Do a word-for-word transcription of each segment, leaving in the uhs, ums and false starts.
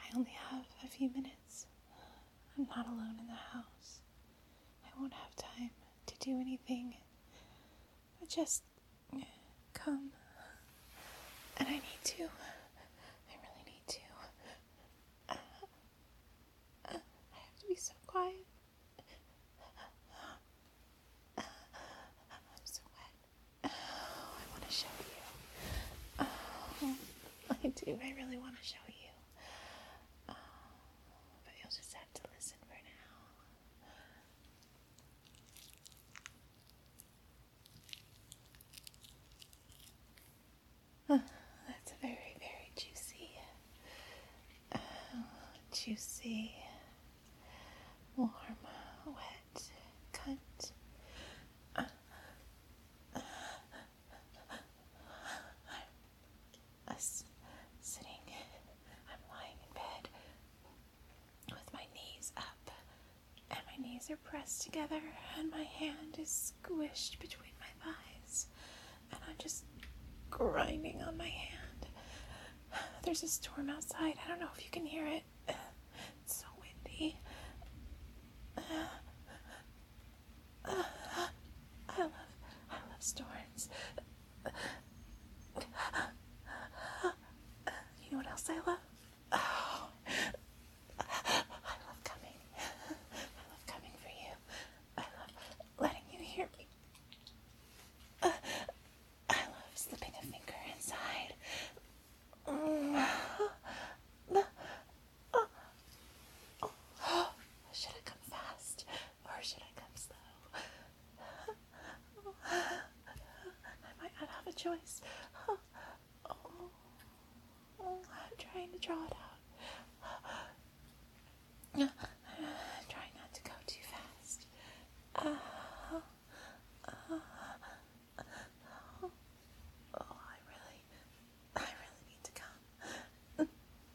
I only have a few minutes. I'm not alone in the house. I won't have time to do anything. But just come. And I need to. I really need to. Uh, uh, I have to be so quiet. Uh, I'm so wet. Oh, I want to show you. Oh, I do. I really want to show you. Oh, but you'll just have to listen for now. Uh, that's a very, very juicy, uh, juicy, warm, wet cunt. Uh, uh, us sitting, I'm lying in bed with my knees up, and my knees are pressed together, and my hand is squished between my thighs, and I'm just grinding on my hand. There's a storm outside. I don't know if you can hear it. It's so windy. Uh, uh, I love, I love storms. You know what else I love? Oh, I love coming. I love coming for you. I love letting you hear me. Uh, I love slipping a finger inside. Mm. Should I come fast or should I come slow? I might not have a choice. Oh, oh, I'm trying to draw it out. Trying not to go too fast. Uh, uh, oh, I really, I really need to come.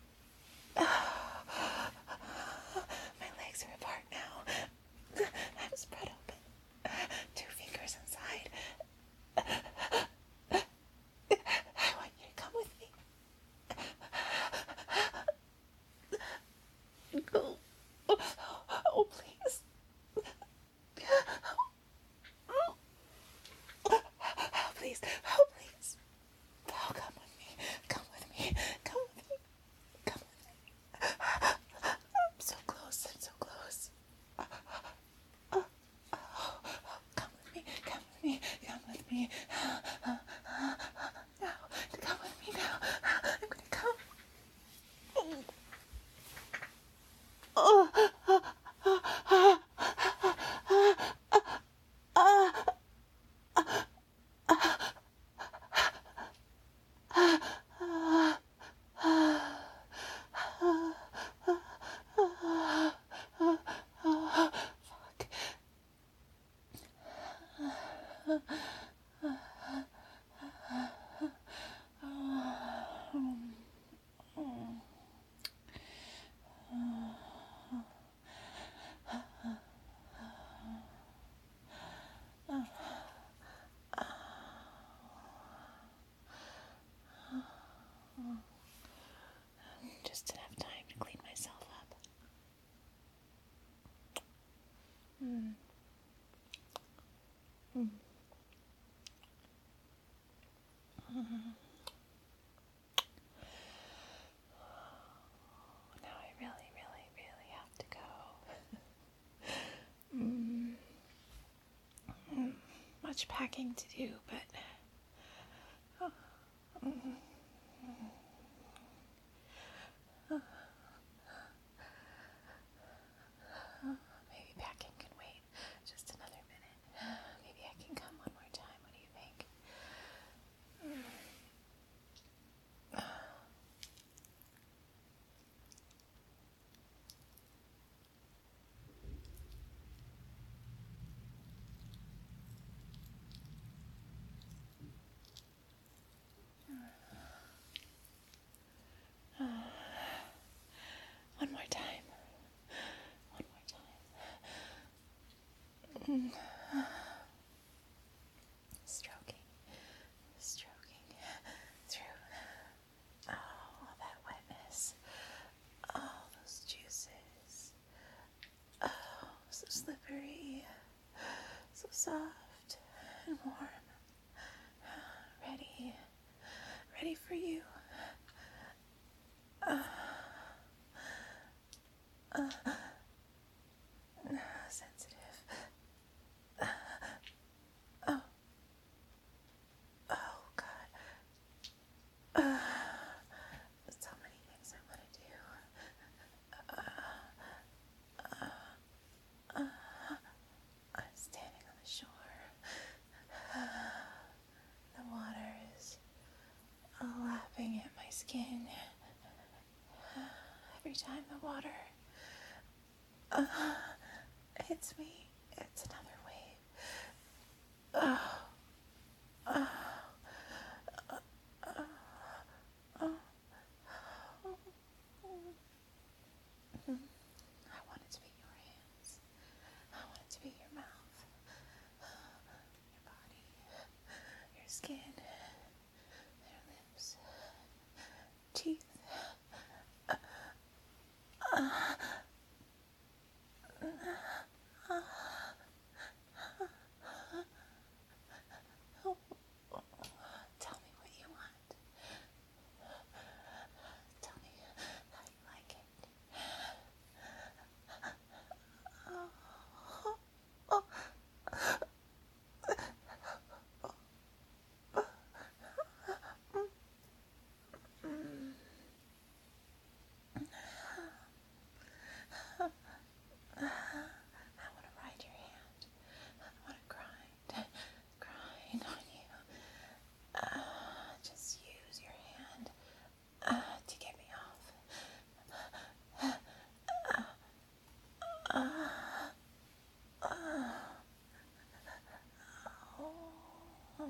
My legs are apart now. I'm spread open. Two fingers inside. I want you to come with me. Oh, oh, oh please. Oh, please. Oh, please. Oh, come with me. Come with me. Come with me. Come with me. I'm so close. I'm so close. Oh, oh, come with me. Come with me. Come with me. Now, come with me now. I'm gonna come. Oh. Just enough time to clean myself up. Mm. Mm. Mm. Now I really, really, really have to go. mm. Mm. Much packing to do, but oh. mm. Maybe packing can wait just another minute. Maybe I can come one more time. What do you think? soft and warm, ready, ready for you. Uh, uh, sensitive. Uh, oh. Oh, God. Uh, so many things I want to do. Uh, uh, uh, I'm standing on the shore. Uh, the water is lapping at my skin. Uh, every time the water uh, hits me, it's another wave. Oh. Oh. I want it to be your hands. I want it to be your mouth, your body, your skin, your lips, teeth. Uh, uh, uh, oh, oh, tell me what you want. Tell me how you like it. Oh, oh, mm. I want to ride your hand. I want to grind, grind on you. Uh, just use your hand uh, to get me off. Uh, uh, uh, oh,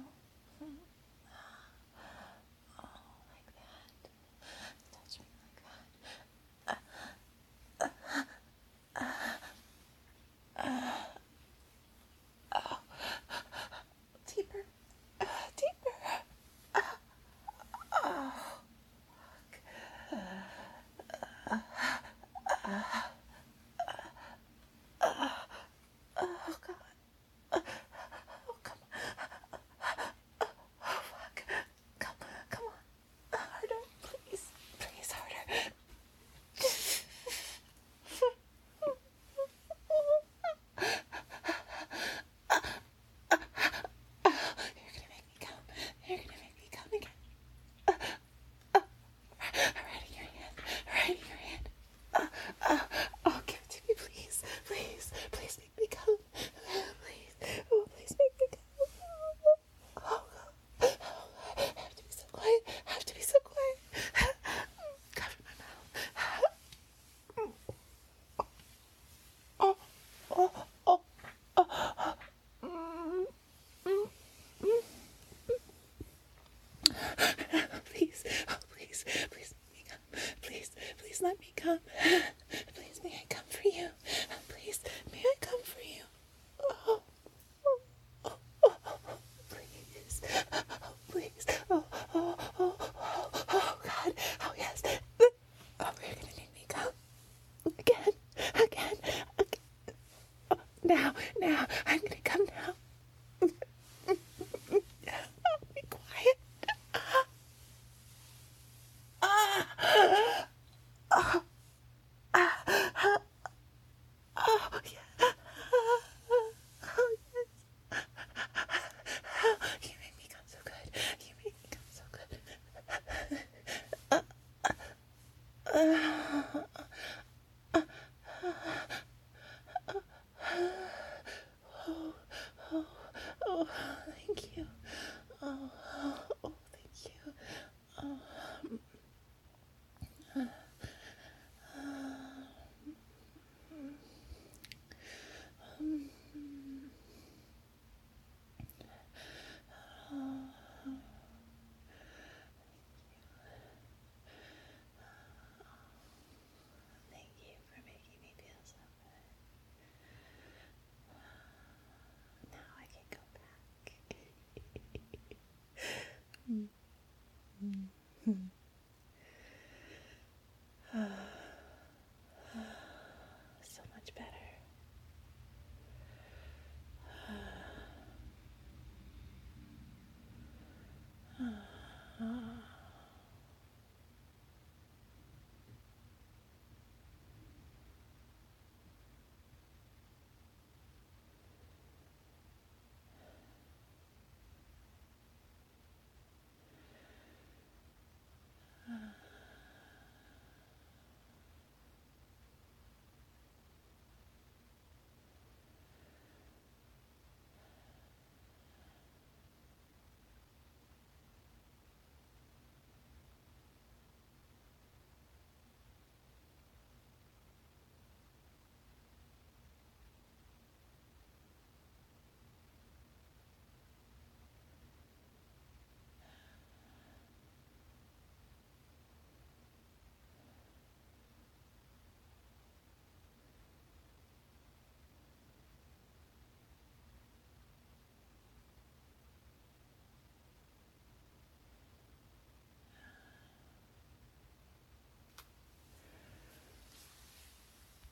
oh, like that. Touch me like that. Uh, uh, uh, oh, deeper, uh, deeper. Uh, oh, uh, uh, uh, uh, oh, God. Uh, oh, come on. Oh, fuck. Come, come on. Harder, please. Please, harder. You're gonna make me come. You're gonna make me come again. Uh, uh, right in your hand. Right in your hand. Uh, uh, oh, give it to me, please. Please. Please make me come. Please. Oh, please make me come. Oh, God. I have to be so quiet. I have to be so quiet. Cover my mouth. Oh, oh, oh, oh. Mm, mm, mm. Please, oh, please, please let me come. Please, please let me come. Please, may I come for you? Please, may I come for you? Oh, oh, oh, oh, oh, please, oh, please, oh, oh, oh, oh, oh, God, oh, yes. Oh, you're gonna make me come again, again, again. Oh, now, now, I'm gonna come now. Be quiet. Ah, ah, ah, ah, oh, yeah. Oh, yes. You make me come so good. You make me come so good. Uh, uh, uh.